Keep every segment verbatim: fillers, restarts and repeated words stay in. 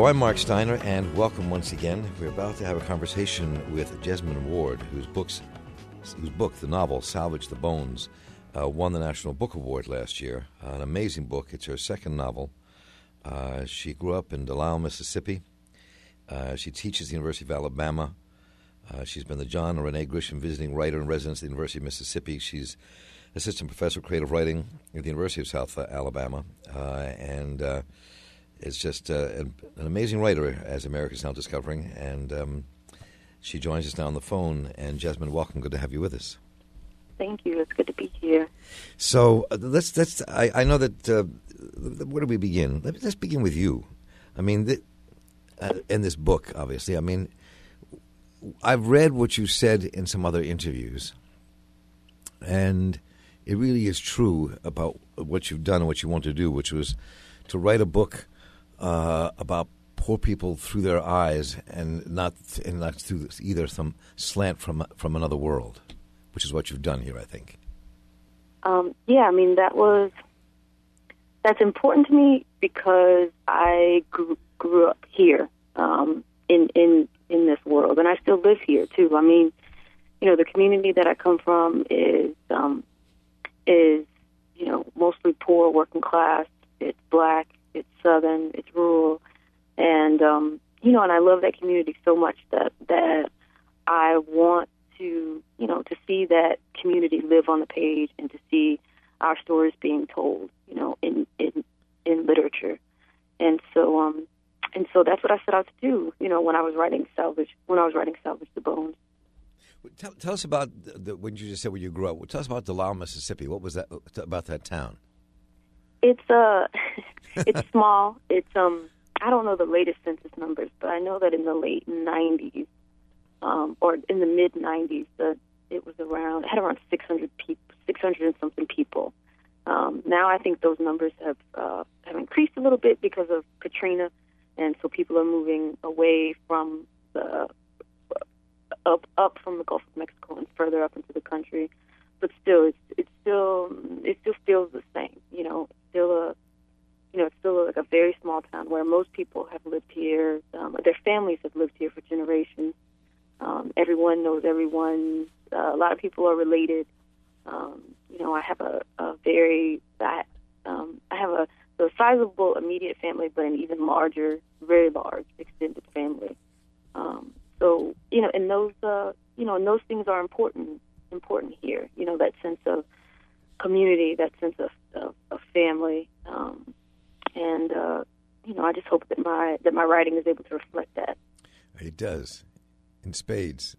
Hello, I'm Mark Steiner, and welcome once again. We're about to have a conversation with Jesmyn Ward, whose books, whose book, the novel Salvage the Bones, uh, won the National Book Award last year. Uh, an amazing book. It's her second novel. Uh, she grew up in Delisle, Mississippi. Uh, she teaches at the University of Alabama. Uh, she's been the John and Renee Grisham Visiting Writer in Residence at the University of Mississippi. She's Assistant Professor of Creative Writing at the University of South Alabama. Uh, and uh, is just uh, an, an amazing writer, as America is now discovering. And um, she joins us now on the phone. And Jesmyn, welcome. Good to have you with us. Thank you. It's good to be here. So uh, let's let's. I, I know that. Uh, where do we begin? Let, let's begin with you. I mean, the, uh, in this book, obviously. I mean, I've read what you said in some other interviews, and it really is true about what you've done and what you want to do, which was to write a book uh, about poor people through their eyes, and not and not through either some slant from from another world, which is what you've done here, I think. Um, yeah, I mean that was that's important to me because I grew, grew up here um, in in in this world, and I still live here too. I mean, you know, the community that I come from is um, is you know mostly poor, working class. It's black. It's southern, it's rural, and um, you know, and I love that community so much that that I want to, you know, to see that community live on the page and to see our stories being told, you know, in in, in literature, and so um, and so that's what I set out to do, you know, when I was writing Salvage, when I was writing Salvage the Bones. Tell, tell us about the, when you just said where you grew up. Tell us about Delisle, Mississippi. What was that about that town? It's uh, it's small. It's um, I don't know the latest census numbers, but I know that in the late nineties, um, or in the mid nineties, the it was around it had around six hundred people, six hundred and something people. Um, now I think those numbers have uh, have increased a little bit because of Katrina, and so people are moving away from the up up from the Gulf of Mexico and further up into the country. But still, it's it's still it still feels the same. You know, it's still a you know it's still like a very small town where most people have lived here. Um, their families have lived here for generations. Um, everyone knows everyone. Uh, a lot of people are related. Um, you know, I have a, a very I, um, I have a, a sizable immediate family, but an even larger, very large extended family. Um, so you know, and those uh, you know, and those things are important. important here, you know, that sense of community, that sense of, of, of family, um, and uh, you know, I just hope that my that my writing is able to reflect that. It does, in spades.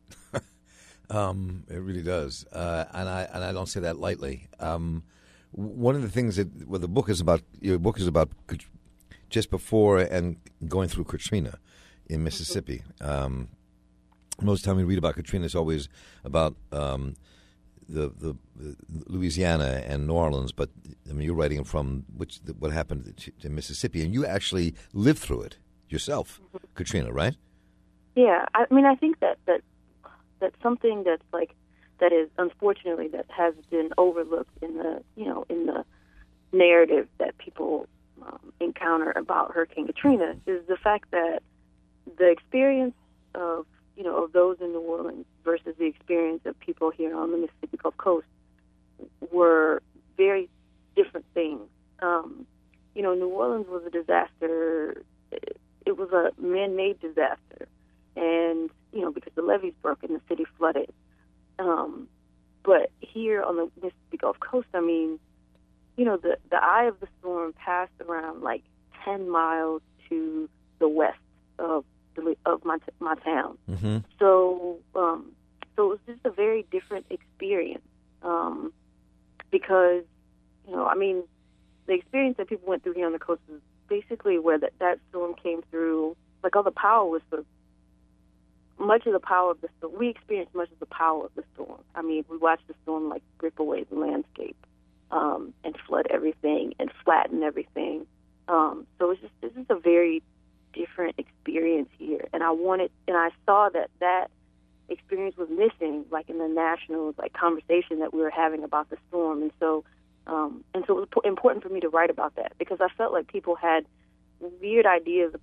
um, it really does, uh, and I and I don't say that lightly. Um, one of the things that well, the book is about, your book is about just before and going through Katrina in Mississippi. Mm-hmm. Um, Most time we read about Katrina, it's always about um, the, the the Louisiana and New Orleans. But I mean, you're writing from which what happened to, to Mississippi, and you actually lived through it yourself, mm-hmm. Katrina, right? Yeah, I mean, I think that that that's something that's like that is unfortunately that has been overlooked in the you know in the narrative that people um, encounter about Hurricane Katrina is the fact that the experience of you know, of those in New Orleans versus the experience of people here on the Mississippi Gulf Coast were very different things. Um, you know, New Orleans was a disaster. It was a man-made disaster. And, you know, because the levees broke and the city flooded. Um, but here on the Mississippi Gulf Coast, I mean, you know, the, the eye of the storm passed around like ten miles to the west of of my my town. Mm-hmm. So um, so it was just a very different experience um, because, you know, I mean, the experience that people went through here on the coast is basically where that, that storm came through, like all the power was sort of, much of the power of the storm, we experienced much of the power of the storm. I mean, we watched the storm like rip away the landscape um, and flood everything and flatten everything. Um, so it's just, this is a very different experience here, and I wanted, and I saw that that experience was missing, like in the national like conversation that we were having about the storm, and so, um, and so it was important for me to write about that because I felt like people had weird ideas about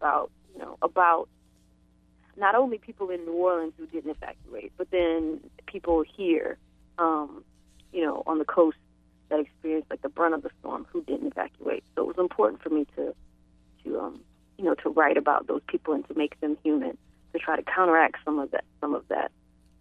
you know, about not only people in New Orleans who didn't evacuate, but then people here, um, you know, on the coast that experienced like the brunt of the storm who didn't evacuate. So it was important for me to, to um, you know, to write about those people and to make them human, to try to counteract some of that, some of that.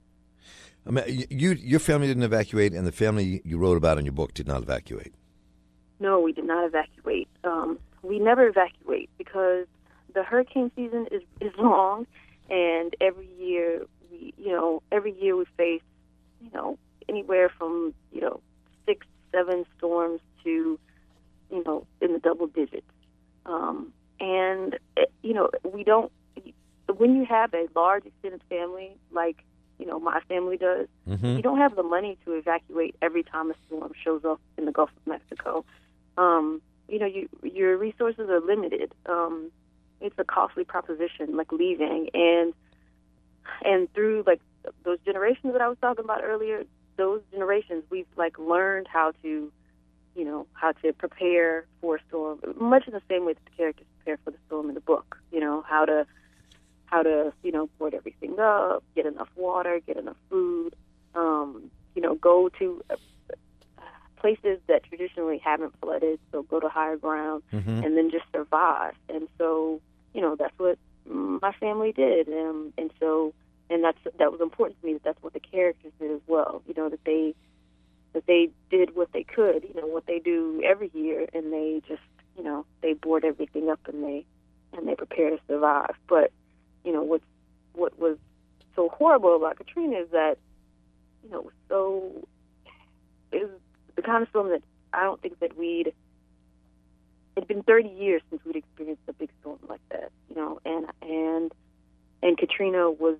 I mean, you, your family didn't evacuate, and the family you wrote about in your book did not evacuate. No, we did not evacuate. Um, we never evacuate because the hurricane season is, is long, and every year we, you know, every year we face, you know, anywhere from, you know, six, seven storms to, you know, in the double digits. Um, and, you know, we don't, when you have a large extended family like, you know, my family does, mm-hmm. you don't have the money to evacuate every time a storm shows up in the Gulf of Mexico. Um, you know, you, your resources are limited. Um, it's a costly proposition, like leaving. And, and through, like, those generations that I was talking about earlier, those generations, we've, like, learned how to, you know, how to prepare for a storm, much in the same way that the characters prepare for the storm in the book, you know, how to, how to, you know, board everything up, get enough water, get enough food, um, you know, go to uh, places that traditionally haven't flooded, so go to higher ground, mm-hmm. and then just survive. And so, you know, that's what my family did, um, and so, and that's that was important to me that that's what the characters did as well. You know, that they that they did what they could, you know, what they do every year, and they just, you know, they board everything up and they and they prepare to survive. But you know, what what was so horrible about Katrina is that, you know, it was so, it was the kind of storm that I don't think that we'd, it'd been thirty years since we'd experienced a big storm like that, you know, and, and, and Katrina was,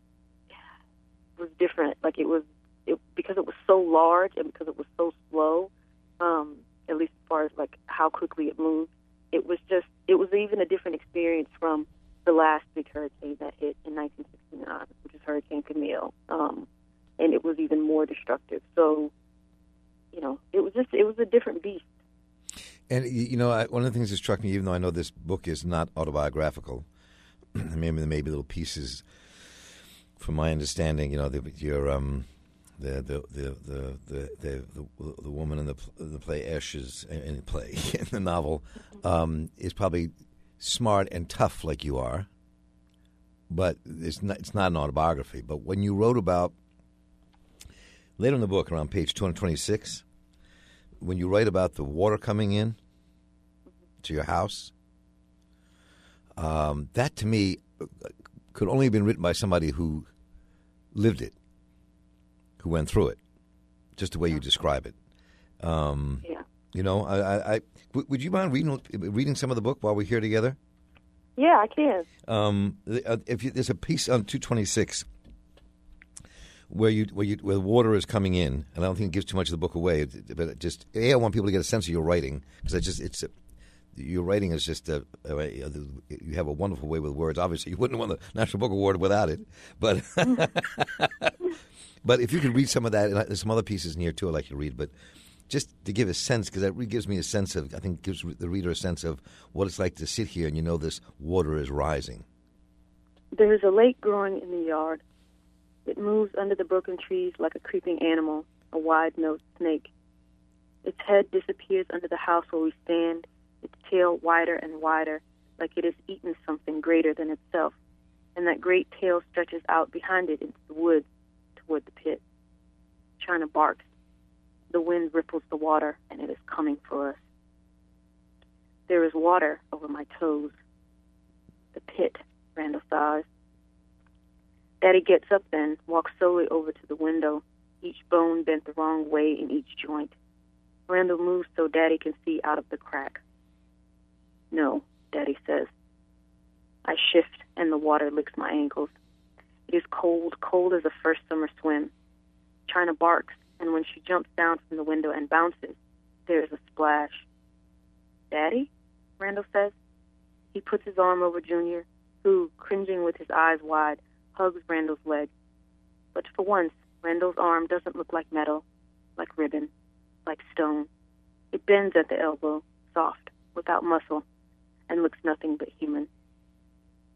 was different. Like it was, it, because it was so large and because it was so slow, um, at least as far as like how quickly it moved, it was just, it was even a different experience from the last big hurricane that hit in nineteen sixty-nine, which is Hurricane Camille, um, and it was even more destructive. So, you know, it was just, it was a different beast. And, you know, I, one of the things that struck me, even though I know this book is not autobiographical, maybe there may be little pieces, from my understanding, you know, the, your, um, the, the, the, the, the, the, the, the woman in the, the play Ashes, in the play, in the novel, um, is probably smart and tough like you are, but it's not, it's not an autobiography. But when you wrote about, later in the book, around page two twenty-six, when you write about the water coming in to your house, um, that to me could only have been written by somebody who lived it, who went through it, just the way you describe it. Um, yeah. You know, I, I, I, would you mind reading reading some of the book while we're here together? Yeah, I can. Um, if you, there's a piece on two twenty-six where you where you where the water is coming in, and I don't think it gives too much of the book away. But it just, a, I want people to get a sense of your writing because I just it's a, your writing is just a, a, a, you have a wonderful way with words. Obviously, you wouldn't have won the National Book Award without it, but. But if you could read some of that, and there's some other pieces in here too I'd like you to read, but just to give a sense, because that really gives me a sense of, I think gives the reader a sense of what it's like to sit here and you know this water is rising. There is a lake growing in the yard. It moves under the broken trees like a creeping animal, a wide-nosed snake. Its head disappears under the house where we stand, its tail wider and wider, like it has eaten something greater than itself, and that great tail stretches out behind it into the woods, toward the pit. China barks. The wind ripples the water, and it is coming for us. There is water over my toes. The pit, Randall sighs. Daddy gets up then, walks slowly over to the window, each bone bent the wrong way in each joint. Randall moves so Daddy can see out of the crack. No, Daddy says. I shift, and the water licks my ankles. It is cold, cold as a first summer swim. China barks, and when she jumps down from the window and bounces, there is a splash. Daddy? Randall says. He puts his arm over Junior, who, cringing with his eyes wide, hugs Randall's leg. But for once, Randall's arm doesn't look like metal, like ribbon, like stone. It bends at the elbow, soft, without muscle, and looks nothing but human.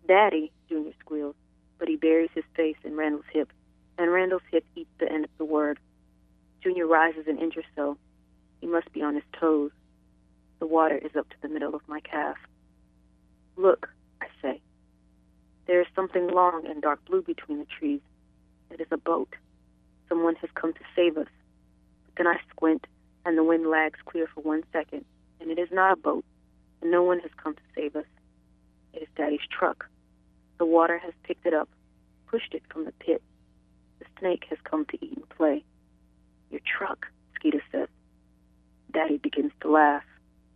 "Daddy," Junior squeals, but he buries his face in Randall's hip, and Randall's hip eats the end of the word. Junior rises an inch or so. He must be on his toes. The water is up to the middle of my calf. "Look," I say. There is something long and dark blue between the trees. It is a boat. Someone has come to save us. But then I squint, and the wind lags clear for one second, and it is not a boat, and no one has come to save us. It is Daddy's truck. The water has picked it up, pushed it from the pit. The snake has come to eat and play. "Your truck," Skeeter says. Daddy begins to laugh.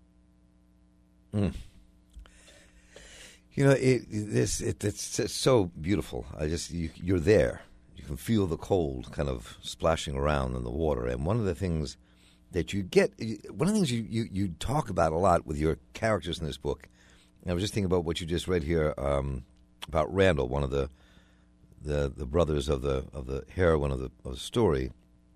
Mm. You know, it, this it, it's, it's so beautiful. I just you, you're there. You can feel the cold kind of splashing around in the water. And one of the things that you get, one of the things you, you, you talk about a lot with your characters in this book, and I was just thinking about what you just read here um, about Randall, one of the the the brothers of the of the heroine of the of the story,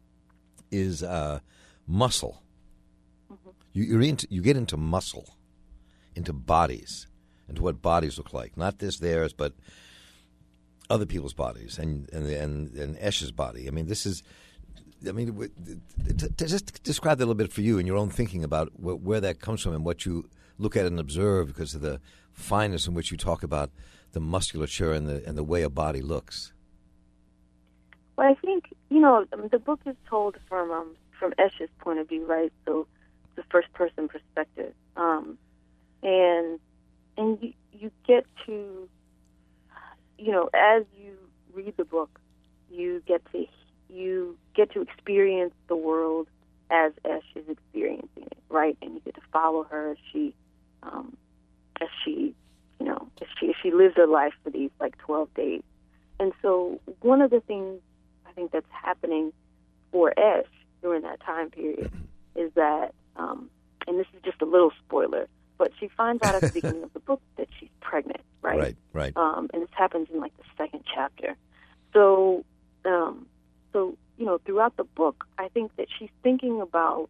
is uh, muscle. Mm-hmm. You you're into you get into muscle, into bodies. Into what bodies look like, not just theirs, but other people's bodies, and and and, and Esh's body. I mean, this is, I mean, to, to just describe that a little bit for you and your own thinking about wh- where that comes from and what you look at and observe because of the fineness in which you talk about the musculature and the and the way a body looks. Well, I think you know the book is told from um, from Esh's point of view, right? So, the first person perspective, um, and. And you, you get to, you know, as you read the book, you get to you get to experience the world as Esh is experiencing it, right? And you get to follow her as she, um, as she, you know, as she as she lives her life for these like twelve days. And so one of the things I think that's happening for Esh during that time period is that, um, and this is just a little spoiler. But she finds out at the beginning of the book that she's pregnant, right? Right, right. Um, and this happens in like the second chapter. So, um, so you know, throughout the book, I think that she's thinking about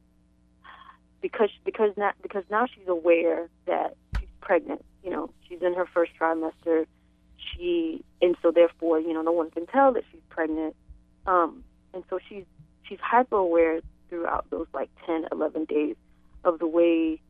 because because now because now she's aware that she's pregnant. You know, she's in her first trimester. She and so therefore, you know, no one can tell that she's pregnant. Um, and so she's she's hyper aware throughout those like ten, eleven days of the way.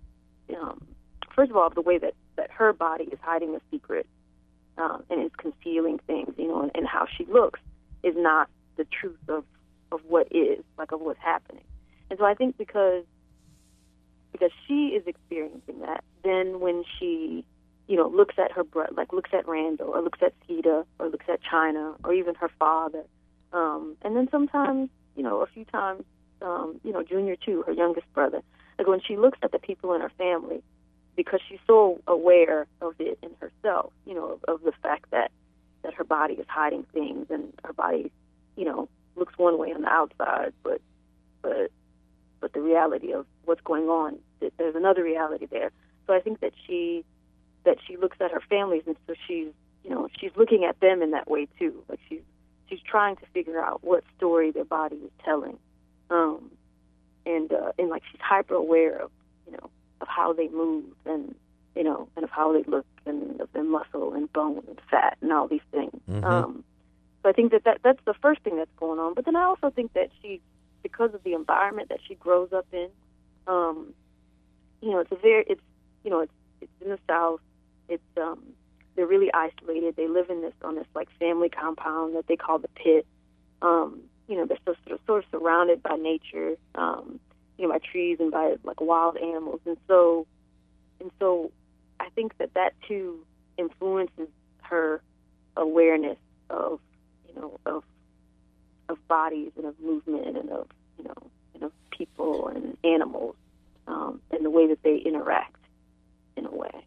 Um, first of all, the way that, that her body is hiding a secret um, and is concealing things, you know, and, and how she looks is not the truth of, of what is, like of what's happening. And so I think because because she is experiencing that, then when she, you know, looks at her bro- like looks at Randall or looks at Skeeter or looks at China or even her father, um, and then sometimes, you know, a few times, um, you know, Junior too, her youngest brother. Like when she looks at the people in her family, because she's so aware of it in herself, you know, of, of the fact that, that her body is hiding things and her body, you know, looks one way on the outside, but but but the reality of what's going on, there's another reality there. So I think that she that she looks at her families, and so she's, you know, she's looking at them in that way too. Like she's she's trying to figure out what story their body is telling. Um, And uh, and like she's hyper aware of, you know, of how they move and, you know, and of how they look and of their muscle and bone and fat and all these things. Mm-hmm. Um, so I think that, that that's the first thing that's going on. But then I also think that she, because of the environment that she grows up in, um, you know, it's a very it's you know it's it's in the South. It's um, they're really isolated. They live in this on this like family compound that they call the Pit. Um, You know, they're so, sort of, sort of surrounded by nature, um, you know, by trees and by like wild animals, and so, and so, I think that that too influences her awareness of, you know, of of bodies and of movement and of, you know, and of people and animals, um, and the way that they interact in a way.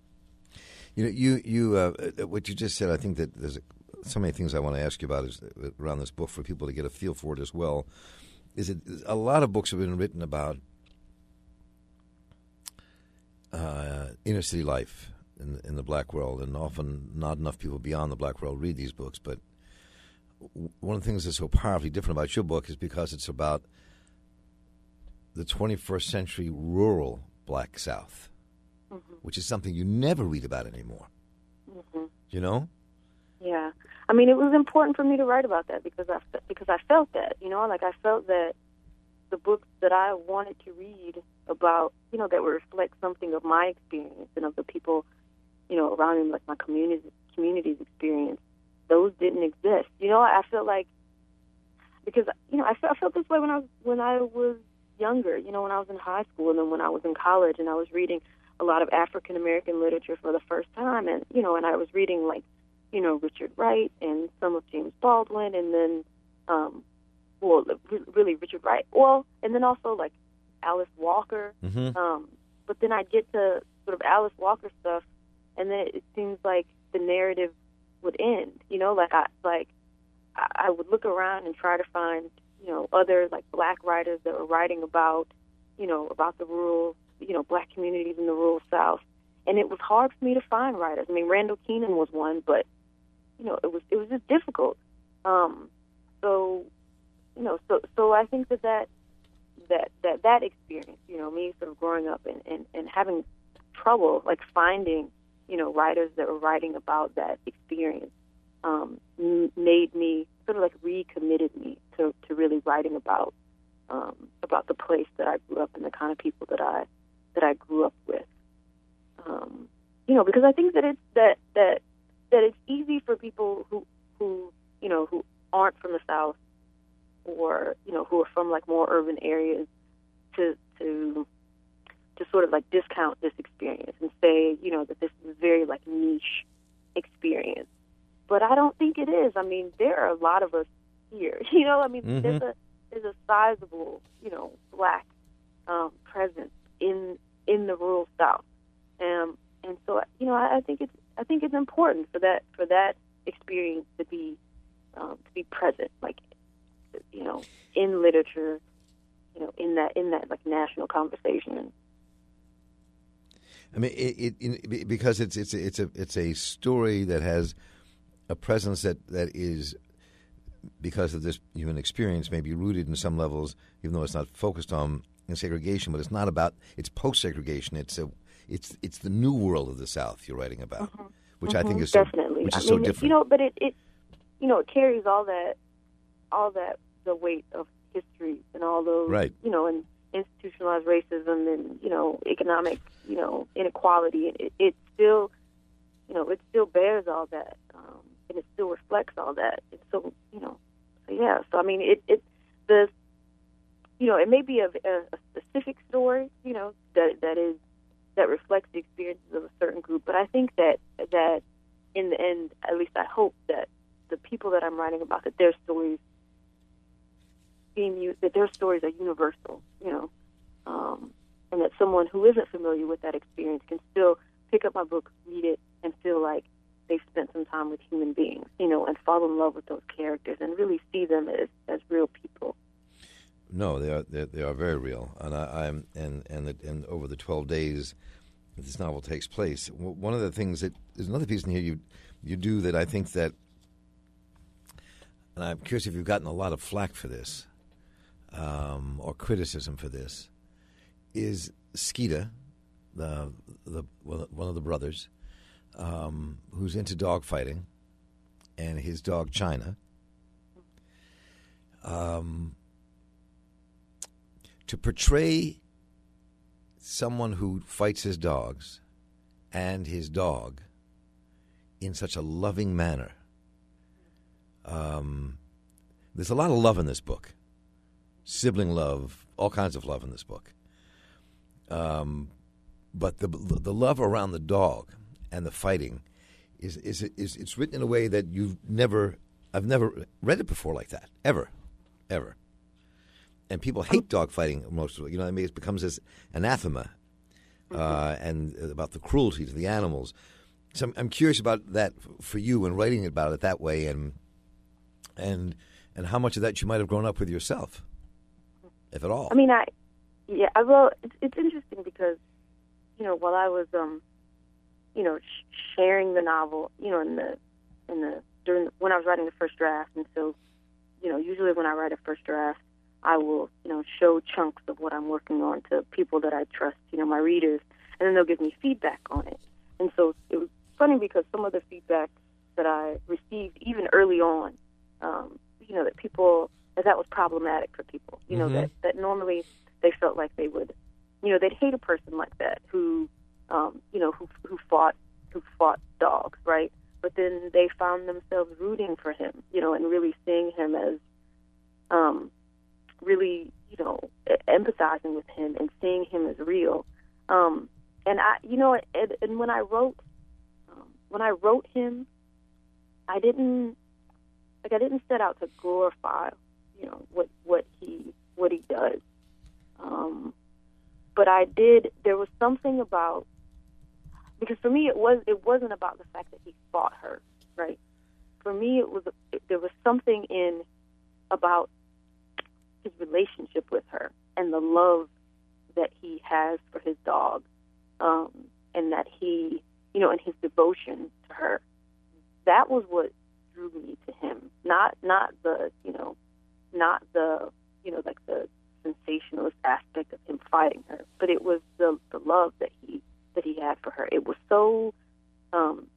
You know, you you uh, what you just said. I think that there's a, so many things I want to ask you about is around this book for people to get a feel for it as well. Is it a lot of books have been written about uh, inner city life in, in the black world, and often not enough people beyond the black world read these books. But one of the things that's so powerfully different about your book is because it's about the twenty-first century rural black South, mm-hmm. which is something you never read about anymore. Mm-hmm. You know? Yeah. I mean, it was important for me to write about that because I, because I felt that, you know, like I felt that the books that I wanted to read about, you know, that would reflect something of my experience and of the people, you know, around me, like my community, community's experience, those didn't exist. You know, I felt like, because, you know, I felt, I felt this way when I was, when I was younger, you know, when I was in high school and then when I was in college and I was reading a lot of African-American literature for the first time. And, you know, and I was reading, like, you know, Richard Wright and some of James Baldwin, and then, um, well, really Richard Wright. Well, and then also, like, Alice Walker. Mm-hmm. Um, but then I get to sort of Alice Walker stuff, and then it, it seems like the narrative would end, you know, like I, like, I, I would look around and try to find, you know, other, like, black writers that were writing about, you know, about the rural, you know, black communities in the rural South. And it was hard for me to find writers. I mean, Randall Keenan was one, but, you know, it was it was just difficult. Um, so, you know, so so I think that that, that that that experience, you know, me sort of growing up and, and, and having trouble, like, finding, you know, writers that were writing about that experience um, m- made me, sort of like recommitted me to, to really writing about um, about the place that I grew up and the kind of people that I that I grew up with. Um, you know, because I think that it's that that that it's easy for people who who you know who aren't from the South, or, you know, who are from, like, more urban areas to to to sort of, like, discount this experience and say, you know, that this is a very, like, niche experience. But I don't think it is. I mean, there are a lot of us here. You know, I mean, Mm-hmm. there's a there's a sizable, you know, black um, presence in in the rural South. Um, and so, you know, I, I think it's I think it's important for that for that experience to be um, to be present, like, you know, in literature, you know, in that in that like national conversation. I mean, it, it, it because it's it's it's a it's a story that has a presence that, that is, because of this human experience, maybe rooted in some levels, even though it's not focused on in segregation. But it's not about it's post segregation. It's a it's it's the new world of the South you're writing about, Mm-hmm. which mm-hmm. I think is so, definitely, which is I so mean, different. You know, but it, it you know it carries all that all that the weight of history and all those, right. you know, and institutionalized racism and, you know, economic, you know, inequality. It, it still, you know, it still bears all that, um, and it still reflects all that. It's so, you know, so yeah. So I mean, it, it the, you know, it may be a, a, a specific story, you know, that that is that reflects the experiences of a certain group. But I think that that in the end, at least I hope that the people that I'm writing about, that their stories being that their stories are universal, you know, um, and that someone who isn't familiar with that experience can still pick up my book, read it, and feel like they've spent some time with human beings, you know, and fall in love with those characters and really see them as, as real people. No, they are they, they are very real, and I, I'm and and the, and over the twelve days that this novel takes place, one of the things that there's another piece in here you you do that I think that, and I'm curious if you've gotten a lot of flack for this. Um, or criticism for this, is Skeeta, the the one of the brothers, um, who's into dog fighting, and his dog China. Um, to portray someone who fights his dogs and his dog in such a loving manner. Um, there's a lot of love in this book. Sibling love, all kinds of love in this book. Um, but the the love around the dog and the fighting is is is it's written in a way that you've never I've never read it before like that ever, ever. And people hate dog fighting most of it. You know what I mean? It becomes this anathema, uh, and about the cruelty to the animals. So I'm, I'm curious about that for you and writing about it that way, and and and how much of that you might have grown up with yourself. If at all. I mean, I, yeah, I well, it's, it's interesting because, you know, while I was, um, you know, sh- sharing the novel, you know, in the, in the, during, the, when I was writing the first draft, and so, you know, usually when I write a first draft, I will, you know, show chunks of what I'm working on to people that I trust, you know, my readers, and then they'll give me feedback on it. And so it was, funny because some of the feedback that I received, even early on, um, you know, that people, that that was problematic for people. You know, mm-hmm. that, that normally they felt like they would, you know, they'd hate a person like that who, um, you know, who who fought who fought dogs, right? But then they found themselves rooting for him, you know, and really seeing him as, um, really, you know, empathizing with him and seeing him as real. Um, and I, you know, and, and when I wrote, um, when I wrote him, I didn't, like, I didn't set out to glorify, you know, what what he what he does. Um, but I did. There was something about, because for me it was it wasn't about the fact that he fought her, right? For me it was it, there was something in about his relationship with her and the love that he has for his dog, um, and that he, you know, and his devotion to her. That was what drew me to him. Not not the, you know, not the, you know, like the sensationalist aspect of him fighting her, but it was the the love that he that he had for her. It was so um,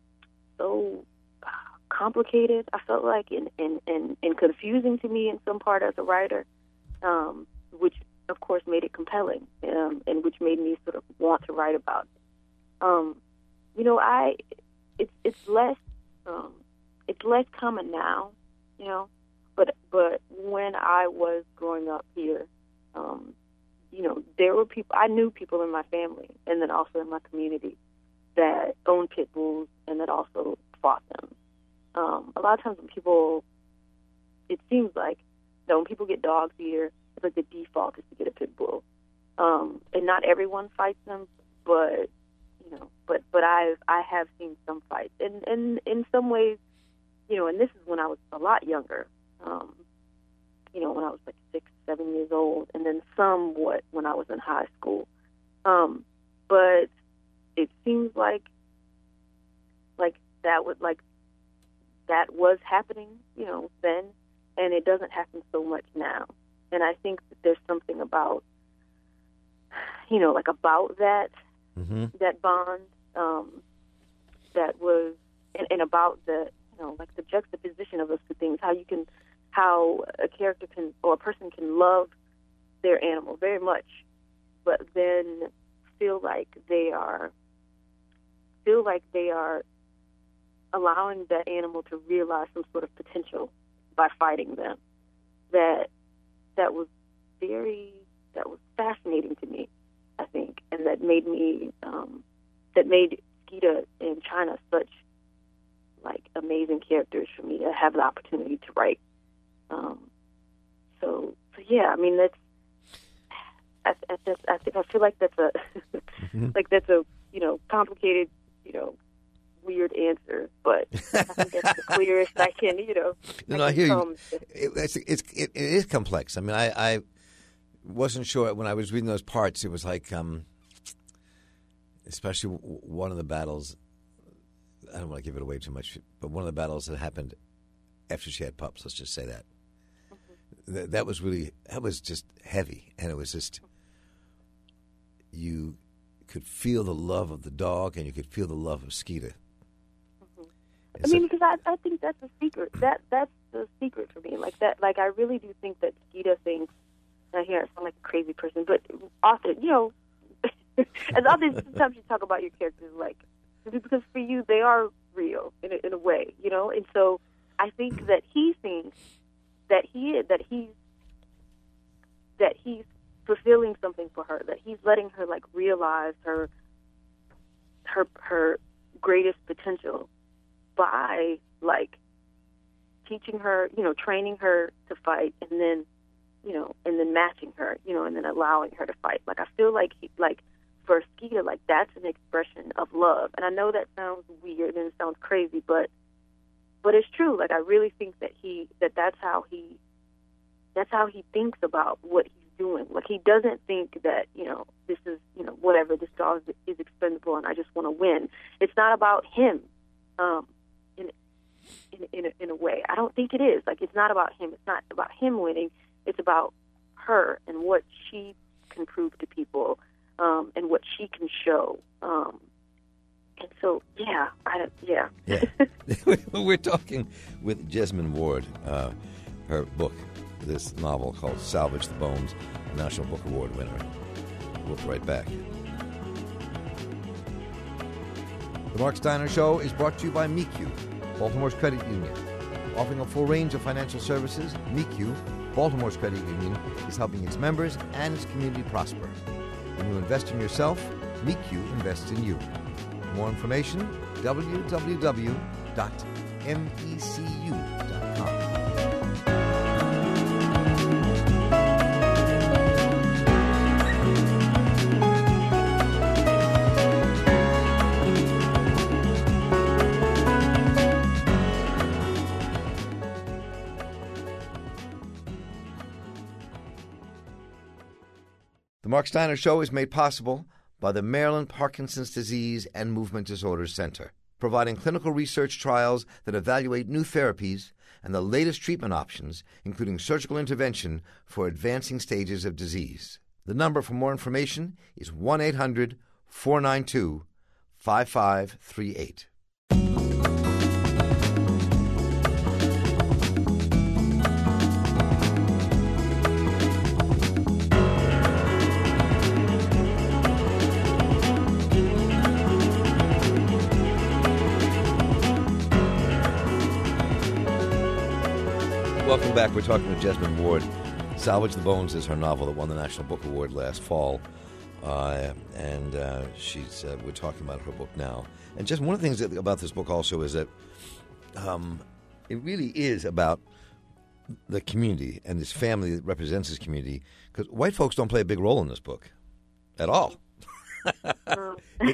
so complicated, I felt like, and, and, and, and confusing to me in some part as a writer, um, which of course made it compelling, um, and which made me sort of want to write about it. Um, you know, I it's it's less um, it's less common now, you know, but but when I was growing up here, um, you know, there were people, I knew people in my family and then also in my community that owned pit bulls and that also fought them. Um, a lot of times when people, it seems like, you know, when people get dogs here, it's like the default is to get a pit bull. Um, and not everyone fights them, but, you know, but, but I've, I have seen some fights. And, and in some ways, you know, and this is when I was a lot younger, um, you know, when I was like six, seven years old, and then somewhat when I was in high school. Um, but it seems like, like that would, like, that was happening, you know, then, and it doesn't happen so much now. And I think that there's something about, you know, like about that, mm-hmm. that bond, um, that was, and, and about the, you know, like the juxtaposition of those two things, how you can, how a character can, or a person can love their animal very much, but then feel like they are, feel like they are allowing that animal to realize some sort of potential by fighting them. That that was very, that was fascinating to me, I think, and that made me, um, that made Skeeta and China such, like, amazing characters for me to have the opportunity to write. Um, so, so yeah, I mean, that's, I, I, just, I think I feel like that's a, mm-hmm. like that's a, you know, complicated, you know, weird answer, but I think that's the clearest I can, you know. No, no, I hear you. It, it's, it's, it, it is complex. I mean, I, I wasn't sure when I was reading those parts. It was like, um, especially one of the battles, I don't want to give it away too much, but one of the battles that happened after she had pups, let's just say that. Mm-hmm. Th- that was really, that was just heavy. And it was just, you could feel the love of the dog and you could feel the love of Skeeta. I mean, because I, I think that's the secret. That that's the secret for me. Like that. Like I really do think that Skeeta thinks. I hear I sound like a crazy person, but often, you know, as often sometimes you talk about your characters, like because for you they are real in a, in a way, you know. And so I think that he thinks that he that he's that he's fulfilling something for her. That he's letting her like realize her her her greatest potential by, like, teaching her, you know, training her to fight, and then, you know, and then matching her, you know, and then allowing her to fight. Like, I feel like, he, like, for Skeeta, like, that's an expression of love. And I know that sounds weird and it sounds crazy, but, but it's true. Like, I really think that he, that that's how he, that's how he thinks about what he's doing. Like, he doesn't think that, you know, this is, you know, whatever, this dog is, is expendable and I just want to win. It's not about him. Um, In, in in a, in a way, I don't think it is. Like, it's not about him. It's not about him winning. It's about her and what she can prove to people, um, and what she can show. Um, and so, yeah, I, yeah. Yeah. We're talking with Jesmyn Ward, uh, her book, this novel called Salvage the Bones, a National Book Award winner. We'll be right back. The Mark Steiner Show is brought to you by M E Q, Baltimore's credit union. Offering a full range of financial services, M E Q, Baltimore's credit union, is helping its members and its community prosper. When you invest in yourself, M E Q invests in you. For more information, w w w dot mecu dot com. The Mark Steiner Show is made possible by the Maryland Parkinson's Disease and Movement Disorders Center, providing clinical research trials that evaluate new therapies and the latest treatment options, including surgical intervention for advancing stages of disease. The number for more information is one eight hundred four nine two five five three eight. Welcome back. We're talking with Jesmyn Ward. Salvage the Bones is her novel that won the National Book Award last fall. Uh, and uh, she's uh, we're talking about her book now. And just one of the things that, about this book also is that um, it really is about the community and this family that represents this community, because white folks don't play a big role in this book at all. No.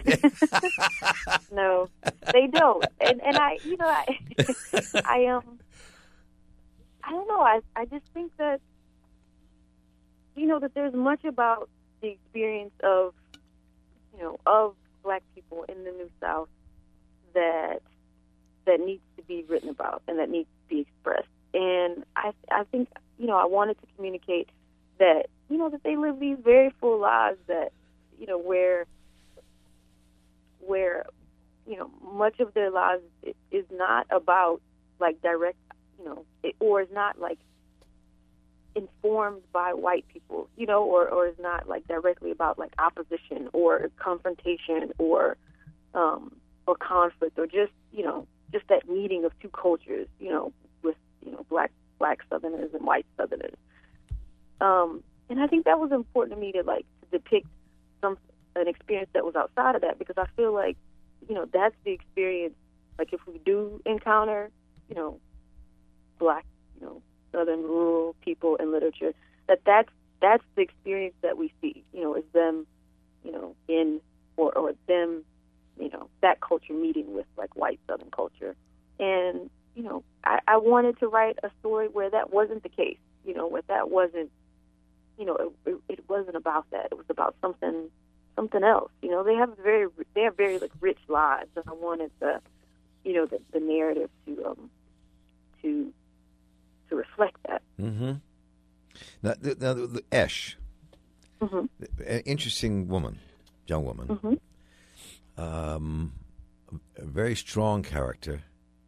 No, they don't. And and I, you know, I, I um, I don't know. I I just think that, you know, that there's much about the experience of, you know, of Black people in the New South that that needs to be written about and that needs to be expressed. And I I think, you know, I wanted to communicate that, you know, that they live these very full lives that, you know, where where, you know, much of their lives is not about, like, direct, you know, it, or is not, like, informed by white people, you know, or, or is not, like, directly about, like, opposition or confrontation or um, or conflict or just, you know, just that meeting of two cultures, you know, with, you know, black black Southerners and white Southerners. Um, and I think that was important to me to, like, to depict some an experience that was outside of that, because I feel like, you know, that's the experience. Like, if we do encounter, you know, Black, you know, Southern rural people in literature, that that's, that's the experience that we see, you know, is them, you know, in, or, or them, you know, that culture meeting with, like, white Southern culture. And, you know, I, I wanted to write a story where that wasn't the case, you know, where that wasn't, you know, it, it, it wasn't about that. It was about something, something else. You know, they have very, they have very, like, rich lives, and I wanted the, you know, the, the narrative to, um, to, to reflect that. Mm-hmm. Now, the, now the, the Esh, mm-hmm. an interesting woman, young woman, mm-hmm. um, a very strong character.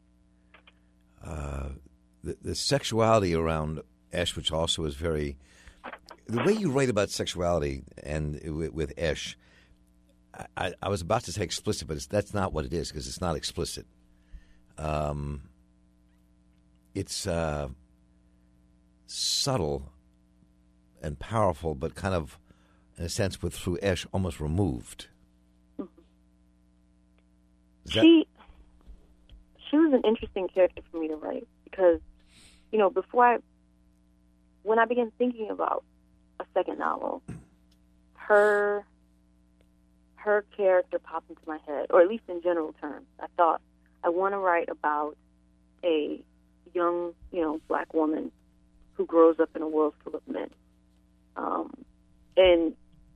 Uh, the, the sexuality around Esh, which also is very, the way you write about sexuality and with, with Esh, I, I was about to say explicit, but it's, that's not what it is, because it's not explicit. Um, it's uh, subtle and powerful, but kind of, in a sense, with through Esh almost removed. Mm-hmm. That... She she was an interesting character for me to write, because, you know, before I, when I began thinking about a second novel, her her character popped into my head, or at least in general terms. I thought, I want to write about a young, you know, Black woman who grows up in a world full of men. Um, and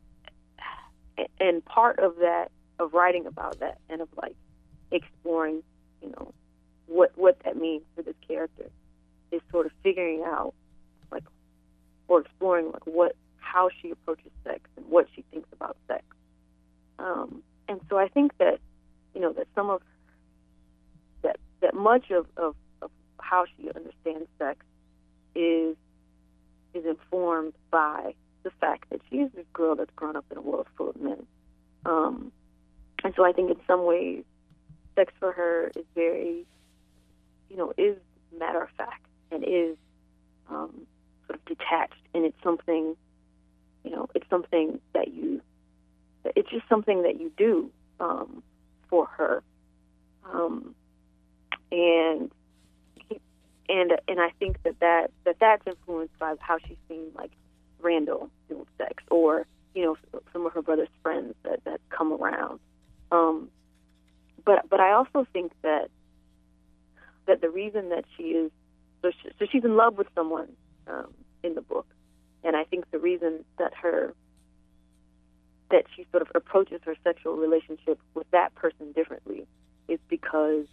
and part of that, of writing about that, and of, like, exploring, you know, what what that means for this character, is sort of figuring out, like, or exploring, like, what, how she approaches sex and what she thinks about sex. Um, and so I think that, you know, that some of that that much of, of, of how she understands sex is is informed by the fact that she is this girl that's grown up in a world full of men. Um, and so I think in some ways, sex for her is very, you know, is matter of fact and is um, sort of detached, and it's something, you know, it's something that you, it's just something that you do um, for her, um, and and and I think that, that that that's influenced by how she's seen like Randall do sex, or you know, some of her brother's friends that that come around. Um, but but I also think that that the reason that she is so, she, so she's in love with someone um, in the book, and I think the reason that her that she sort of approaches her sexual relationship with that person differently is because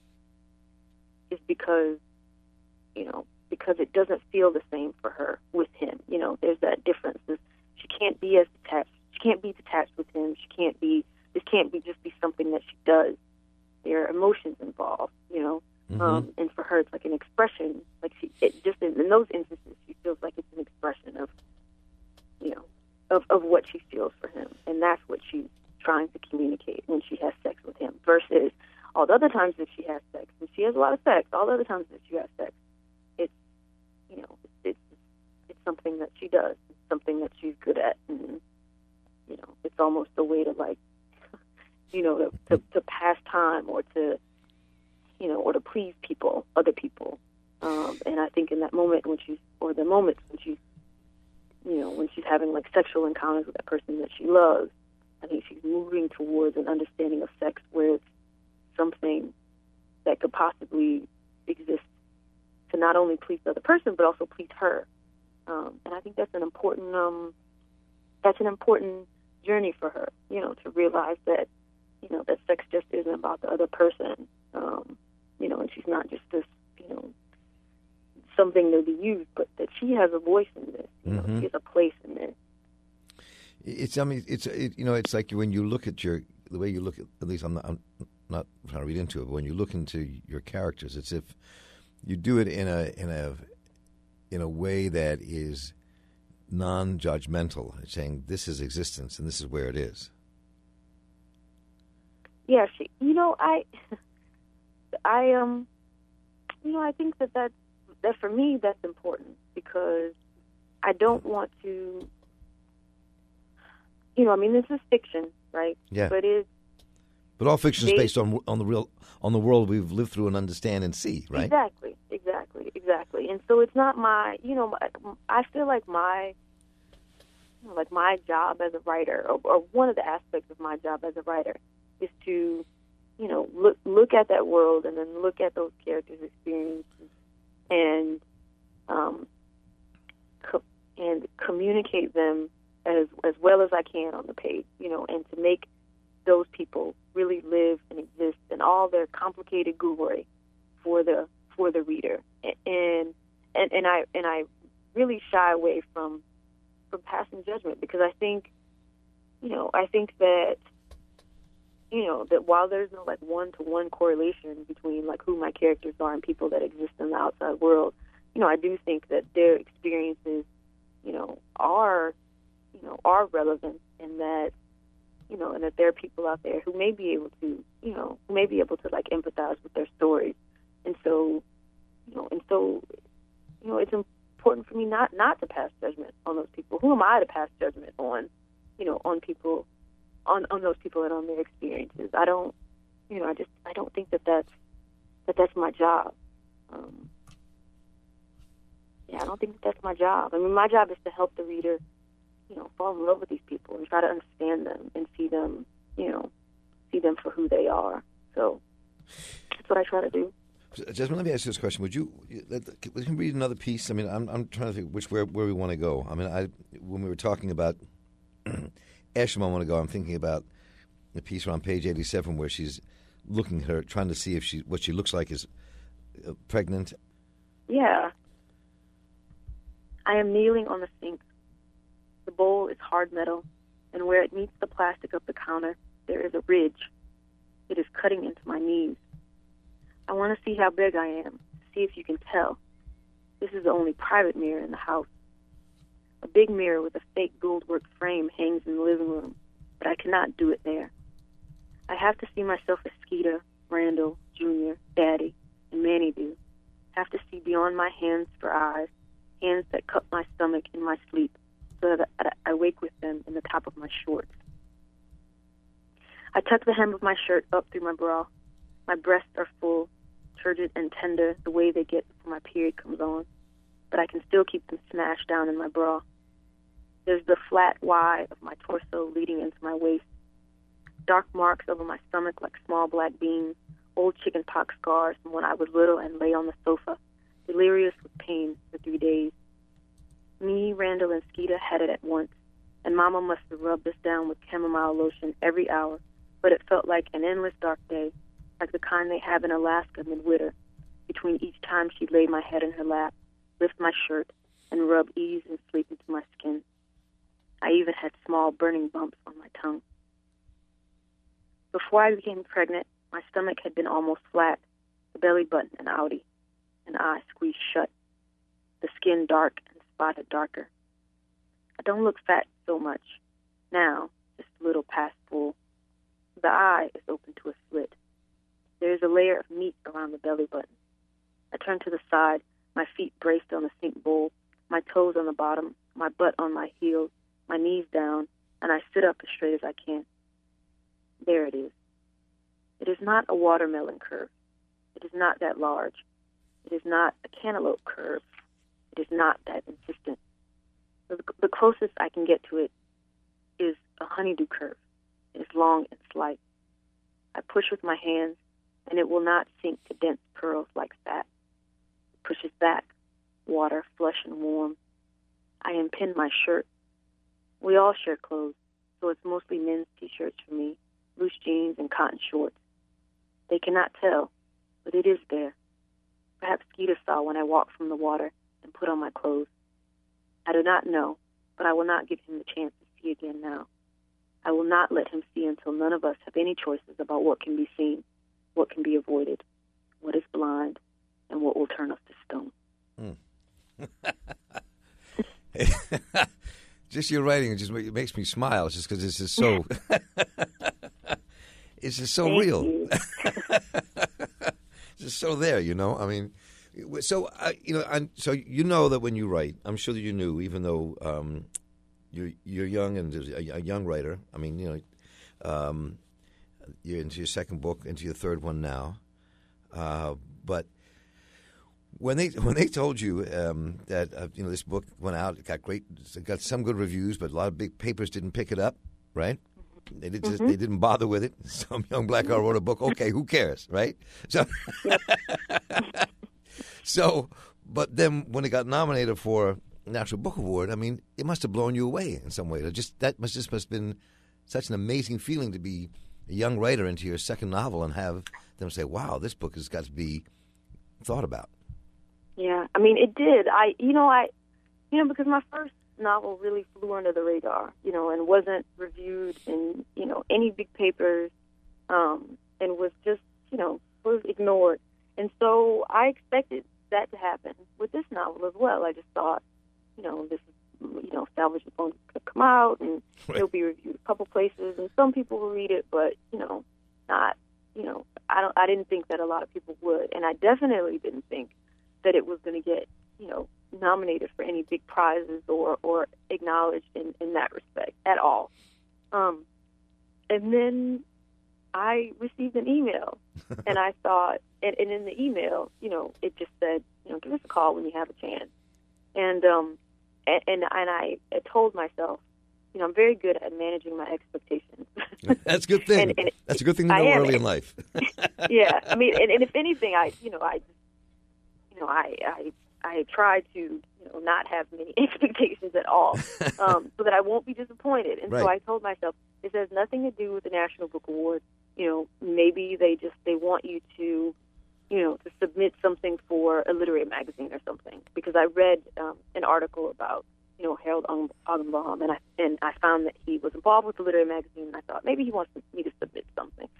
is because you know because it doesn't feel the same for her with him. You know, there's that difference. She can't be as detached. She can't be detached with him. She can't be. This can't be just be something that she does. There are emotions involved. You know. Mm-hmm. Um, and for her, it's like an expression. Like she, it just in, in those instances, she feels like it's an expression of, you know, of, of what she feels for him, and that's what she's trying to communicate when she has sex with him. Versus all the other times that she has sex, and she has a lot of sex. All the other times that she has sex, it's, you know, it's it's something that she does. It's something that she's good at, and you know, it's almost a way to like, you know, to to, to pass time or to. You know, or to please people, other people. Um, and I think in that moment when she's, or the moments when she's, you know, when she's having like sexual encounters with that person that she loves, I think she's moving towards an understanding of sex where it's something that could possibly exist to not only please the other person, but also please her. Um, and I think that's an important, um, that's an important journey for her, you know, to realize that, you know, that sex just isn't about the other person. Um, you know, and she's not just this, you know, something to be used, but that she has a voice in this. You know, mm-hmm. She has a place in this. It's, I mean, it's, it, you know, it's like when you look at your, the way you look at, at least I'm not, I'm not trying to read into it, but when you look into your characters, it's if you do it in a, in a, in a way that is non-judgmental, saying this is existence and this is where it is. Yeah, she, you know, I, I, um, you know, I think that that, that for me, that's important because I don't want to, you know, I mean, this is fiction, right? Yeah. But it's, but all fiction is based on on the real, on the world we've lived through and understand and see, right? Exactly, exactly, exactly. And so it's not my, you know, I feel like my, you know, like my job as a writer, or, or one of the aspects of my job as a writer, is to, you know, look look at that world and then look at those characters' experiences and um, co- and communicate them as as well as I can on the page, you know, and to make those people really live and exist in all their complicated glory for the for the reader. And and and I and I really shy away from from passing judgment because I think, you know, I think that. You know, that while there's no, like, one-to-one correlation between, like, who my characters are and people that exist in the outside world, you know, I do think that their experiences, you know, are, you know, are relevant and that, you know, and that there are people out there who may be able to, you know, who may be able to, like, empathize with their stories. And so, you know, and so, you know, it's important for me not, not to pass judgment on those people. Who am I to pass judgment on, you know, on people On, on those people and on their experiences? I don't, you know, I just, I don't think that that's, that that's my job. Um, yeah, I don't think that that's my job. I mean, my job is to help the reader, you know, fall in love with these people and try to understand them and see them, you know, see them for who they are. So that's what I try to do. Jasmine, let me ask you this question. Would you, would you read another piece? I mean, I'm, I'm trying to think which, where, where we want to go. I mean, I, when we were talking about Asham, I want to go. I'm thinking about the piece on page eighty-seven where she's looking at her, trying to see if she what she looks like is uh, pregnant. Yeah. I am kneeling on the sink. The bowl is hard metal, and where it meets the plastic of the counter, there is a ridge. It is cutting into my knees. I want to see how big I am, see if you can tell. This is the only private mirror in the house. A big mirror with a fake goldwork frame hangs in the living room, but I cannot do it there. I have to see myself as Skeeter, Randall, Junior, Daddy, and Manny do. Have to see beyond my hands for eyes, hands that cut my stomach in my sleep, so that I wake with them in the top of my shorts. I tuck the hem of my shirt up through my bra. My breasts are full, turgid and tender the way they get before my period comes on, but I can still keep them smashed down in my bra. There's the flat Y of my torso leading into my waist, dark marks over my stomach like small black beans, old chicken pox scars from when I was little and lay on the sofa, delirious with pain for three days. Me, Randall, and Skeeter had it at once, and Mama must have rubbed us down with chamomile lotion every hour, but it felt like an endless dark day, like the kind they have in Alaska midwinter, between each time she'd lay my head in her lap, lift my shirt, and rub ease and sleep into my skin. I even had small burning bumps on my tongue. Before I became pregnant, my stomach had been almost flat, the belly button an outie, an eye squeezed shut, the skin dark and spotted darker. I don't look fat so much. Now, just a little past full. The eye is open to a slit. There is a layer of meat around the belly button. I turn to the side, my feet braced on the sink bowl, my toes on the bottom, my butt on my heels, my knees down, and I sit up as straight as I can. There it is. It is not a watermelon curve. It is not that large. It is not a cantaloupe curve. It is not that insistent. The, the closest I can get to it is a honeydew curve. It is long and slight. I push with my hands, and it will not sink to dense curls like fat. It pushes back, water, flush and warm. I impin my shirt. We all share clothes, so it's mostly men's T-shirts for me, loose jeans and cotton shorts. They cannot tell, but it is there. Perhaps Skeeter saw when I walked from the water and put on my clothes. I do not know, but I will not give him the chance to see again now. I will not let him see until none of us have any choices about what can be seen, what can be avoided, what is blind, and what will turn us to stone. Mm. Just your writing, it just it makes me smile, just because this is so, it's just so Thank real. It's just so there, you know. I mean, so uh, you know, I, so you know that when you write, I'm sure that you knew, even though um, you're you're young and a, a young writer. I mean, you know, um, you're into your second book, into your third one now, uh, but. When they when they told you um, that uh, you know this book went out, it got great, it got some good reviews, but a lot of big papers didn't pick it up, right? They did just, mm-hmm. they didn't bother with it. Some young black girl wrote a book. Okay, who cares, right? So, so, but then when it got nominated for National Book Award, I mean, it must have blown you away in some way. It just that must just must have been such an amazing feeling to be a young writer into your second novel and have them say, "Wow, this book has got to be thought about." Yeah, I mean, it did. I, you know, I, you know, because my first novel really flew under the radar, you know, and wasn't reviewed in, you know, any big papers, um, and was just, you know, was ignored. And so I expected that to happen with this novel as well. I just thought, you know, this is, you know, Salvage the Bones could come out and right. It'll be reviewed a couple places, and some people will read it, but, you know, not, you know, I don't, I didn't think that a lot of people would, and I definitely didn't think that it was going to get, you know, nominated for any big prizes or, or acknowledged in, in that respect at all. Um, and then I received an email, and I thought, and, and in the email, you know, it just said, you know, give us a call when you have a chance. And um, and and, and I, I told myself, you know, I'm very good at managing my expectations. That's a good thing. and, and That's a good thing to know am, early in life. Yeah, I mean, and, and if anything, I, you know, I. You know, I, I I try to, you know, not have many expectations at all, um, so that I won't be disappointed. And right. so I told myself, this has nothing to do with the National Book Award. You know, maybe they just they want you to, you know, to submit something for a literary magazine or something. Because I read um, an article about, you know, Harold Augenbaum, and I and I found that he was involved with the literary magazine. And I thought maybe he wants me to submit something.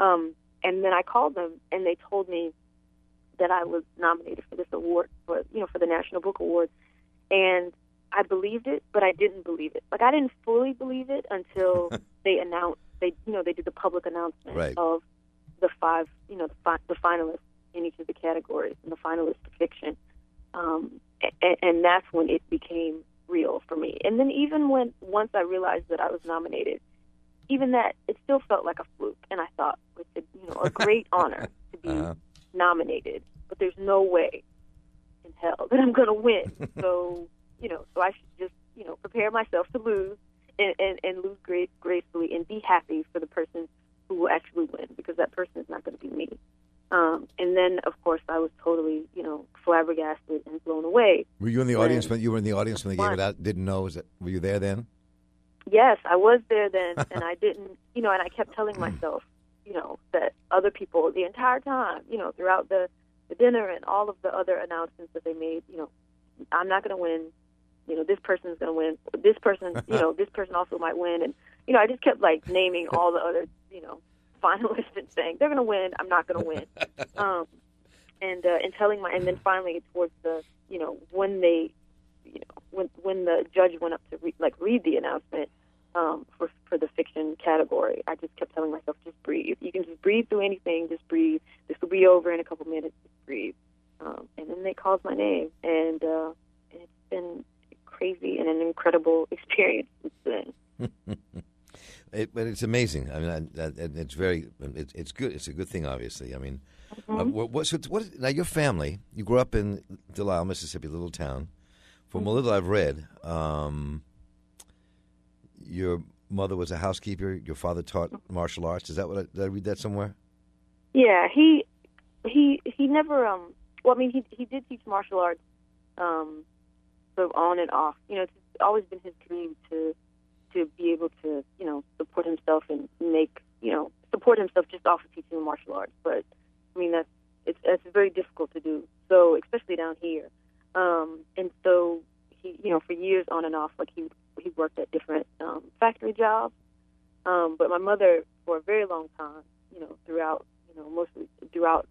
Um, and then I called them, and they told me that I was nominated for this award, for you know, for the National Book Award, and I believed it, but I didn't believe it. Like, I didn't fully believe it until they announced, they you know, they did the public announcement right. of the five, you know, the, fi- the finalists in each of the categories, and the finalists for fiction, um, and, and that's when it became real for me. And then even when once I realized that I was nominated, even that, it still felt like a fluke, and I thought it's a, you know, a great honor to be uh-huh. nominated, but there's no way in hell that I'm going to win. So, you know, so I should just, you know, prepare myself to lose and, and, and lose great, gracefully and be happy for the person who will actually win, because that person is not going to be me. Um, and then, of course, I was totally, you know, flabbergasted and blown away. Were you in the audience when you were in the audience when they gave it out? Didn't know? Was it, were you there then? Yes, I was there then, and I didn't, you know, and I kept telling myself, you know, that other people the entire time, you know, throughout the, the dinner and all of the other announcements that they made, you know, I'm not going to win. You know, this person's going to win. This person, you know, this person also might win. And, you know, I just kept, like, naming all the other, you know, finalists and saying, they're going to win, I'm not going to win. Um, and uh, and telling my, and then finally towards the, you know, when they, you know, when when the judge went up to, re- like, read the announcement um, for for the fiction category, I just kept telling myself, just breathe. You can just breathe through anything, just breathe. This will be over in a couple minutes, just breathe. Um, and then they called my name, and, uh, and it's been crazy and an incredible experience since then. It, but it's amazing. I mean, I, I, it's very, it, it's good. It's a good thing, obviously. I mean, mm-hmm. uh, what, what, so what? Now, your family, you grew up in Delisle, Mississippi, a little town. From mm-hmm. a little I've read, um, your mother was a housekeeper. Your father taught martial arts. Is that what I, did I read that somewhere? Yeah, he he he never. Um, well, I mean, he he did teach martial arts, um, sort of on and off. You know, it's always been his dream to. to be able to, you know, support himself and make, you know, support himself just off of teaching martial arts. But, I mean, that's, it's, it's very difficult to do, so, especially down here. Um, and so, he, you know, for years on and off, like, he he worked at different um, factory jobs. Um, but my mother, for a very long time, you know, throughout, you know, mostly throughout,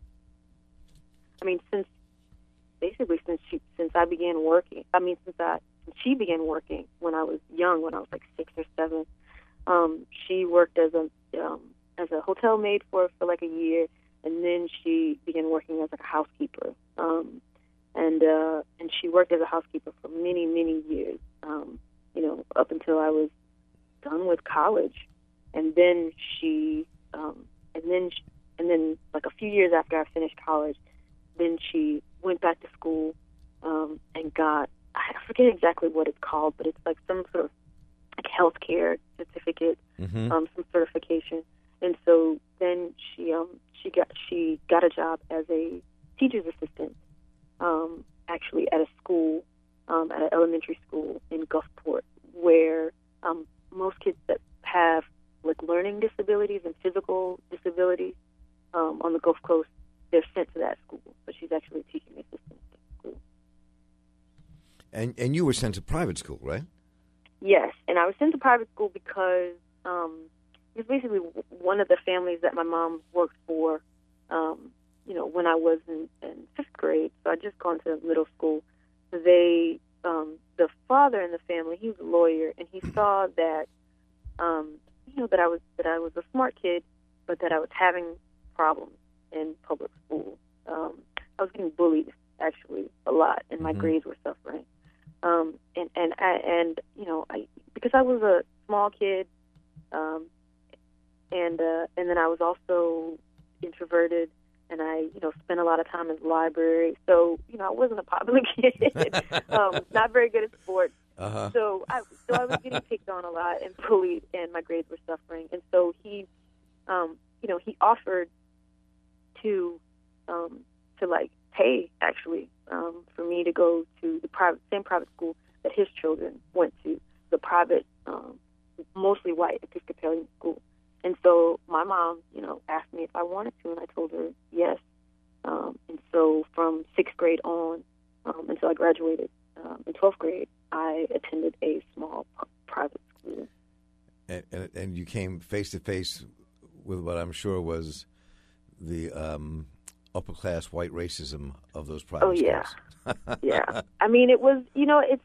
I mean, since, basically since she, since I began working, I mean, since I, she began working when I was young, when I was like six or seven. Um, she worked as a um, as a hotel maid for for like a year, and then she began working as like a housekeeper. Um, and uh, and she worked as a housekeeper for many many years. Um, you know, up until I was done with college, and then she um, and then she, and then like a few years after I finished college, then she went back to school um, and got. I forget exactly what it's called, but it's like some sort of like healthcare certificate, mm-hmm. um, some certification. And so then she um she got she got a job as a teacher's assistant, um, actually at a school, um, at an elementary school in Gulfport, where um, most kids that have like learning disabilities and physical disabilities um, on the Gulf Coast, they're sent to that school. So she's actually a teaching assistant. And and you were sent to private school, right? Yes, and I was sent to private school because um, it was basically one of the families that my mom worked for, um, you know, when I was in, in fifth grade. So I'd just gone to middle school. They, um, the father in the family, he was a lawyer, and he saw that, um, you know, that I was that I was a smart kid, but that I was having problems in public school. Um, I was getting bullied, actually, a lot, and my mm-hmm. grades were suffering. Um, and, and, and, you know, I, because I was a small kid, um, and, uh, and then I was also introverted, and I, you know, spent a lot of time in the library. So, you know, I wasn't a popular kid, um, not very good at sports. Uh-huh. So I, so I was getting picked on a lot and bullied, and my grades were suffering. And so he, um, you know, he offered to, um, to like pay actually, um, for me to go to the private, same private school that his children went to, the private, um, mostly white Episcopalian school. And so my mom, you know, asked me if I wanted to, and I told her yes. Um, and so from sixth grade on, um, until I graduated um, in twelfth grade, I attended a small p- private school. And, and, and you came face to face with what I'm sure was the um, upper class white racism of those private oh yeah, schools. yeah. I mean, it was you know it's.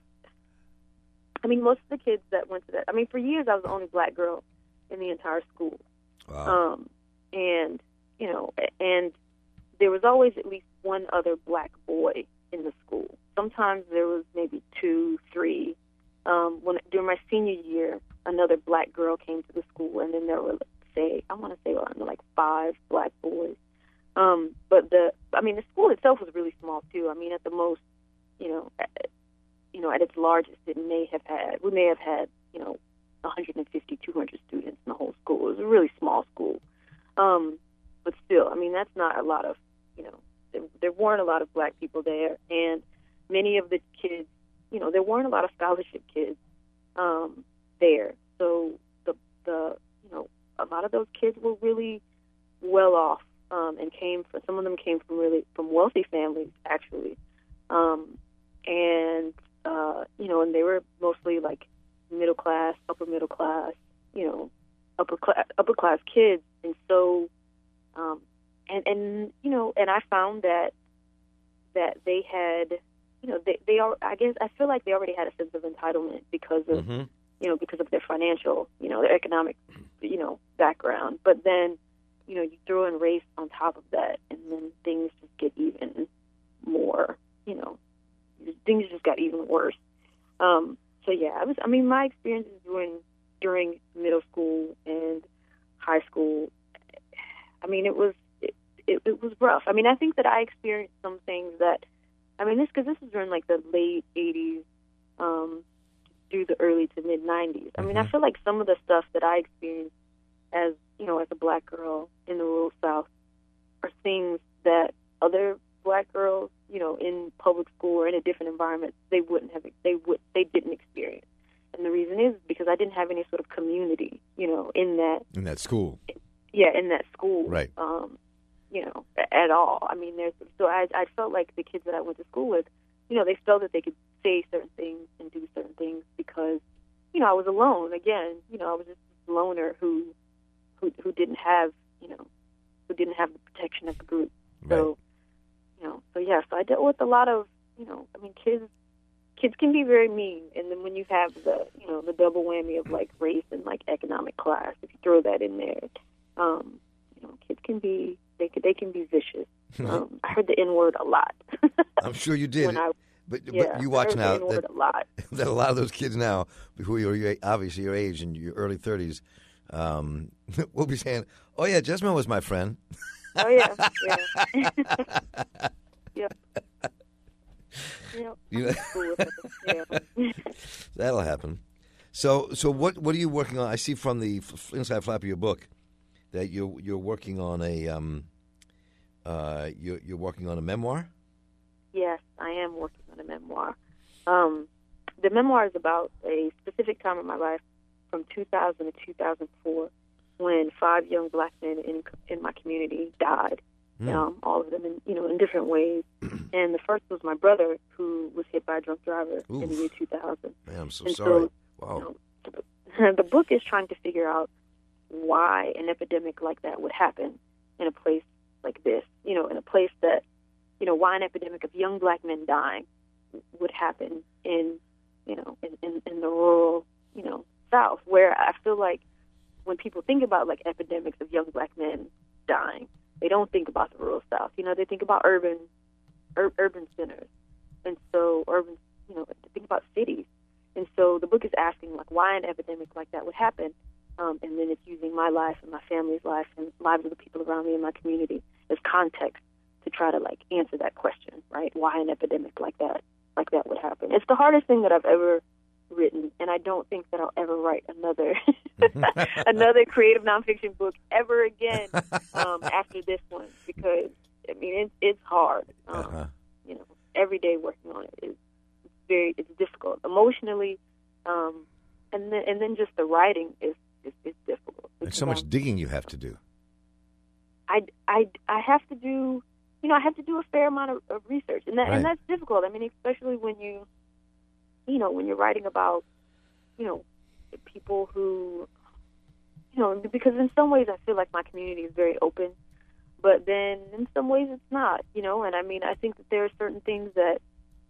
I mean, most of the kids that went to that. I mean, for years I was the only black girl in the entire school. Wow. Um, and you know, and there was always at least one other black boy in the school. Sometimes there was maybe two, three. Um, when during my senior year, another black girl came to the school, and then there were, say, I want to say around like five black boys. Um, but the, I mean, the school itself was really small too. I mean, at the most, you know, at, you know, at its largest, it may have had, we may have had, you know, one hundred fifty, two hundred students in the whole school. It was a really small school. Um, but still, I mean, that's not a lot of, you know, there, there weren't a lot of black people there, and many of the kids, you know, there weren't a lot of scholarship kids um, there. So the the you know, a lot of those kids were really well off, um, and came from, some of them came from really from wealthy families actually, um, and uh, you know, and they were mostly like middle class, upper middle class, you know, upper class upper class kids, and so. Um, and, and, you know, and I found that, that they had, you know, they, they are, I guess, I feel like they already had a sense of entitlement because of, Mm-hmm. you know, because of their financial, you know, their economic, you know, background. But then, you know, you throw in race on top of that, and then things just get even more, you know, things just got even worse. Um, so yeah, I was, I mean, my experiences during, during middle school and high school, I mean, it was it, it, it was rough. I mean, I think that I experienced some things that, I mean, this because this was during like the late eighties um, through the early to mid nineties. I mean, Mhm. I feel like some of the stuff that I experienced as you know as a black girl in the rural South are things that other black girls, you know, in public school or in a different environment, they wouldn't have they would they didn't experience. And the reason is because I didn't have any sort of community, you know, in that In that school. Yeah, in that school, Right. Um, you know, at all. I mean, there's so I I felt like the kids that I went to school with, you know, they felt that they could say certain things and do certain things because, you know, I was alone. Again, you know, I was just a loner who, who who didn't have, you know, who didn't have the protection of the group. So, Right. you know, so yeah, so I dealt with a lot of, you know, I mean, kids. Kids can be very mean, and then when you have the, you know, the double whammy of like race and like economic class, if you throw that in there. Um, you know, kids can be they can, they can be vicious. Um, I heard the N word a lot. I'm sure you did. When I, but, yeah, but you watch I heard now the N word that, a lot. that a lot of those kids now, who are your, obviously your age in your early thirties, um, will be saying, "Oh yeah, Jessamine was my friend." Oh yeah, yeah, yep. Yep. You know, Cool with it. Yeah. that'll happen. So, so what what are you working on? I see from the f- inside flap of your book that you're you're working on a um, uh, you're you're working on a memoir. Yes, I am working on a memoir. Um, the memoir is about a specific time in my life from two thousand to two thousand four when five young black men in in my community died. Mm. Um, all of them in, you know, in different ways. And the first was my brother, who was hit by a drunk driver Oof. in the year two thousand. Man, I'm so And sorry. so, Wow. you know, the, the book is trying to figure out why an epidemic like that would happen in a place like this. You know, in a place that, you know, why an epidemic of young black men dying would happen in, you know, in, in, in the rural, you know, South, where I feel like when people think about like epidemics of young black men dying, they don't think about the rural South. You know, they think about urban, ur- urban centers, and so urban, you know, they think about cities. And so the book is asking like why an epidemic like that would happen, um, and then it's using my life and my family's life and lives of the people around me in my community as context to try to like answer that question, right? Why an epidemic like that, like that would happen? It's the hardest thing that I've ever written, and I don't think that I'll ever write another another creative nonfiction book ever again um, after this one, because I mean it's it's hard. Um, Uh-huh. You know, every day working on it is it's very it's difficult emotionally, um, and then and then just the writing is is, is difficult. There's so much digging you have to do. I, I, I have to do, you know, I have to do a fair amount of, of research, and that Right. and that's difficult. I mean, especially when you, you know, when you're writing about, you know, people who, you know, because in some ways I feel like my community is very open, but then in some ways it's not, you know. And I mean, I think that there are certain things that,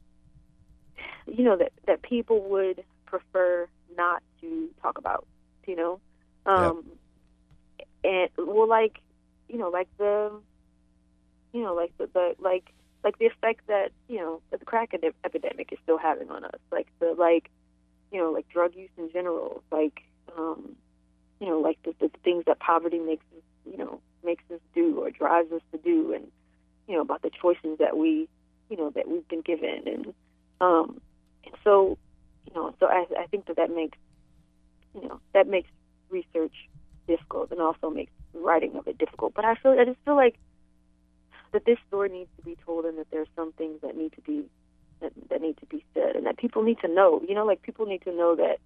you know, that, that people would prefer not to talk about, you know. Um, yep. And, well, like, you know, like the, you know, like the, the like, like the effect that, you know, that the crack ed- epidemic is still having on us, like the, like, you know, like drug use in general, like, um, you know, like the, the things that poverty makes us, you know, makes us do or drives us to do, and, you know, about the choices that we, you know, that we've been given. And, um, and so, you know, so I, I think that that makes, you know, that makes research difficult and also makes writing of it difficult. But I feel, I just feel like that this story needs to be told, and that there's some things that need to be, that, that need to be said, and that people need to know, you know, like people need to know that,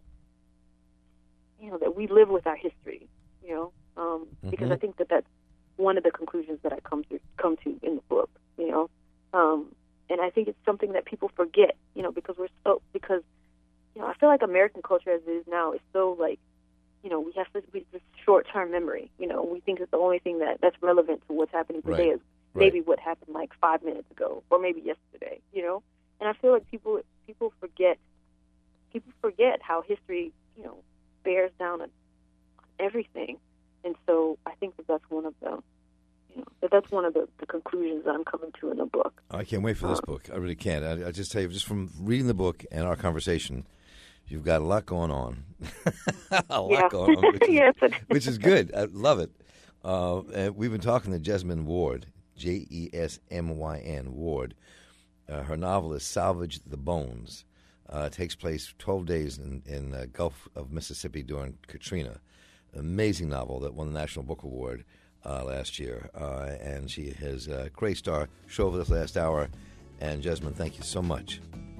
you know, that we live with our history, you know, um, mm-hmm. because I think that that's one of the conclusions that I come to, come to in the book, you know, um, and I think it's something that people forget, you know, because we're so, because, you know, I feel like American culture as it is now is so, like, you know, we have this, this short-term memory, you know, we think it's the only thing that, that's relevant to what's happening today right. is maybe right. what happened like five minutes ago or maybe yesterday, you know, and I feel like people people forget, people forget how history, you know, bears down on everything. And so I think that that's one of the, you know, that that's one of the, the conclusions that I'm coming to in the book. I can't wait for this um, book. I really can't. I, I just tell you, just from reading the book and our conversation, you've got a lot going on. a lot yeah. going on, which is, yes, which is good. I love it. Uh, and we've been talking to Jesmyn Ward, J E S M Y N, Ward. Uh, her novel is Salvage the Bones. Uh, it takes place twelve days in, in the Gulf of Mississippi during Katrina. Amazing novel that won the National Book Award uh, last year. Uh, and she has a great star show over this last hour. And Jesmyn, thank you so much.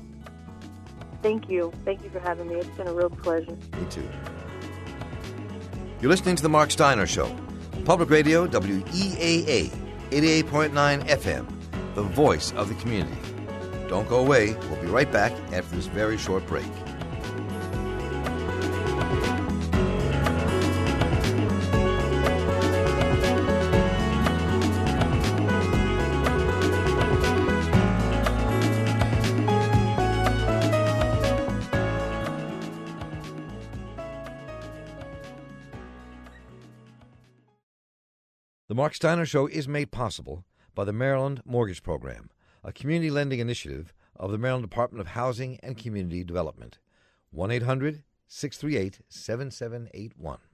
Thank you. Thank you for having me. It's been a real pleasure. Me too. You're listening to The Mark Steiner Show. Public Radio, W E A A, eighty-eight point nine F M, the voice of the community. Don't go away. We'll be right back after this very short break. The Mark Steiner Show is made possible by the Maryland Mortgage Program, a community lending initiative of the Maryland Department of Housing and Community Development. one eight hundred six three eight seven seven eight one.